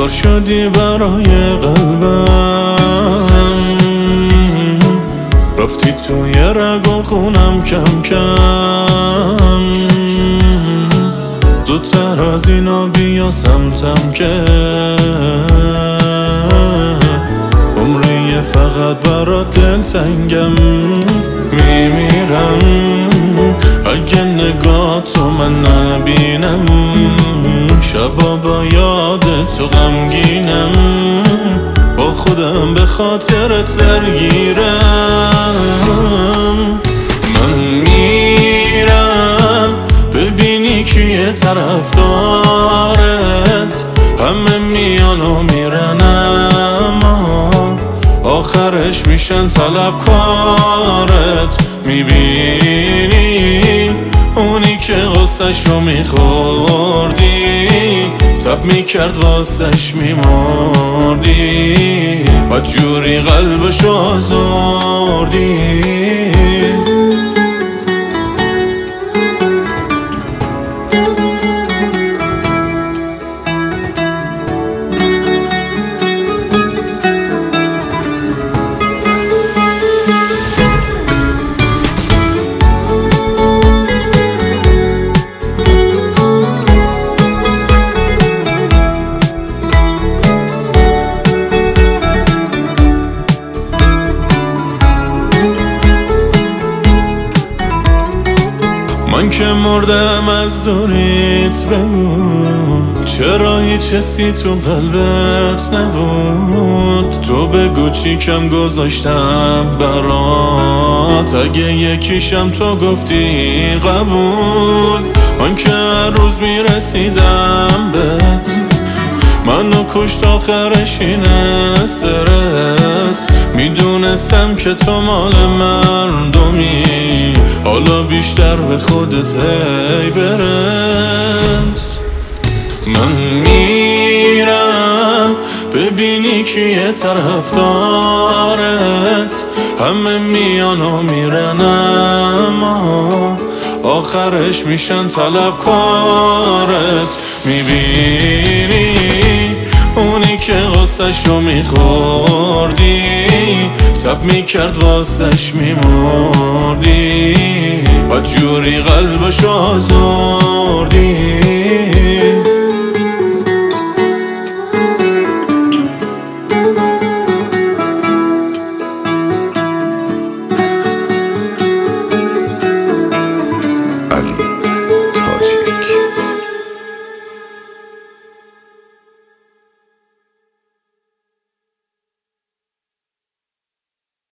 بازار شدی برای قلبم، رفتی توی رگ و خونم کم کم. زودتر از اینا بیا سمتم که عمری فقط برات دلتنگم. میمیرم اگه نگاهتو من نبینم، شبا با یاد تو غمگینم، با خودم به خاطرت درگیرم. من میرم ببینی کیه طرفدارت، همه میان و میرن اما آخرش میشن طلبکارت. میبینی اونی که غصه‌شو میخوردی، تب میکرد واسش میمردی، بدجوری قلبشو آزردی. من که مردم از دوریت، بگو چرا هیچ حسی تو قلبت نبود؟ تو بگو چی کم گذاشتم برات، اگه یکیشم تو گفتی قبول. من که هر روز میرسیدم بهت، منو کشت آخرش این استرس. میدونستم که تو مال مردمی، حالا بیشتر به خودت هی برس. من میرم ببینی کیه طرفدارت، همه میان و میرن اما آخرش میشن طلبکارت. میبینی اونی که غصه‌شو میخوردی، تب میکرد واسش میمردی، بدجوری قلبشو آزردی.